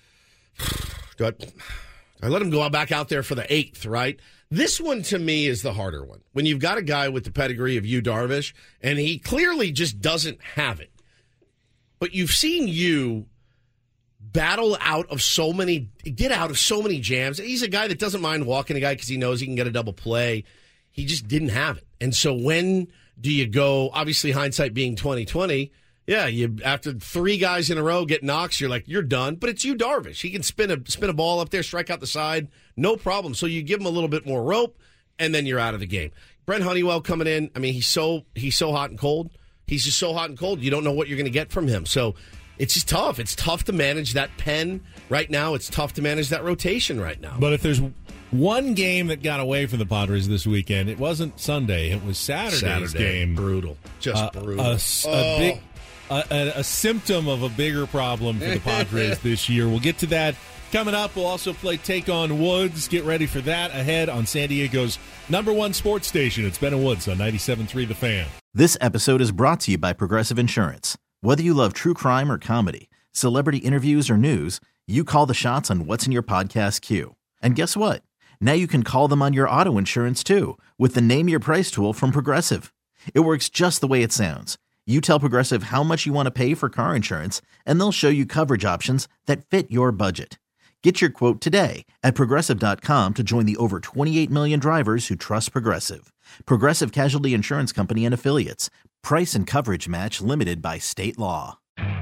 I: do I, do I let him go back out there for the eighth, right? This one to me is the harder one. When you've got a guy with the pedigree of Yu Darvish, and he clearly just doesn't have it. But you've seen you battle out of so many, get out of so many jams. He's a guy that doesn't mind walking a guy because he knows he can get a double play. He just didn't have it. And so when do you go, obviously hindsight being twenty twenty, yeah, you after three guys in a row get knocks, you're like, you're done. But it's Yu Darvish. He can spin a spin a ball up there, strike out the side, no problem. So you give him a little bit more rope, and then you're out of the game. Brent Honeywell coming in, I mean, he's so he's so hot and cold. He's just so hot and cold. You don't know what you're going to get from him. So it's just tough. It's tough to manage that pen right now. It's tough to manage that rotation right now.
B: But if there's one game that got away from the Padres this weekend, it wasn't Sunday. It was Saturday's
I: Saturday.
B: game.
I: Brutal. Just
B: uh,
I: brutal.
B: A, a,
I: oh.
B: big, a, a, a symptom of a bigger problem for the Padres this year. We'll get to that coming up. We'll also play Take on Woods. Get ready for that ahead on San Diego's number one sports station. It's Ben and Woods on ninety-seven point three The Fan.
L: This episode is brought to you by Progressive Insurance. Whether you love true crime or comedy, celebrity interviews or news, you call the shots on what's in your podcast queue. And guess what? Now you can call them on your auto insurance too with the Name Your Price tool from Progressive. It works just the way it sounds. You tell Progressive how much you want to pay for car insurance, and they'll show you coverage options that fit your budget. Get your quote today at Progressive dot com to join the over twenty-eight million drivers who trust Progressive. Progressive Casualty Insurance Company and Affiliates. Price and coverage match limited by state law.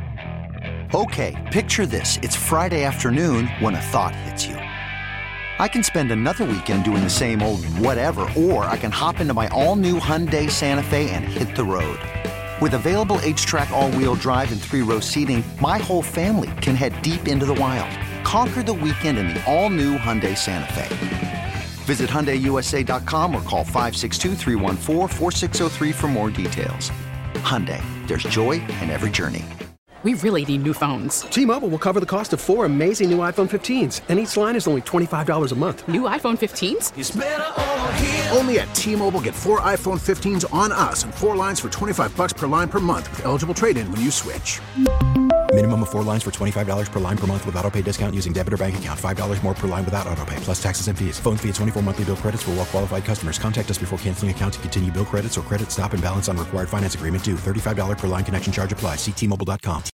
M: Okay, picture this. It's Friday afternoon when a thought hits you. I can spend another weekend doing the same old whatever, or I can hop into my all-new Hyundai Santa Fe and hit the road. With available H-Track all-wheel drive and three-row seating, my whole family can head deep into the wild. Conquer the weekend in the all-new Hyundai Santa Fe. Visit Hyundai U S A dot com or call five six two, three one four, four six zero three for more details. Hyundai, there's joy in every journey.
F: We really need new phones.
W: T-Mobile will cover the cost of four amazing new iPhone fifteens, and each line is only twenty-five dollars a month.
F: New iPhone fifteens?
W: It's better over here.
N: Only at T-Mobile, get four iPhone fifteens on us and four lines for twenty-five bucks per line per month with eligible trade-in when you switch.
O: Minimum of four lines for twenty-five dollars per line per month with autopay discount using debit or bank account. five dollars more per line without autopay, plus taxes and fees. Phone fee at twenty-four monthly bill credits for well-qualified customers. Contact us before canceling account to continue bill credits or credit stop and balance on required finance agreement due. thirty-five dollars per line connection charge applies. See T Mobile dot com.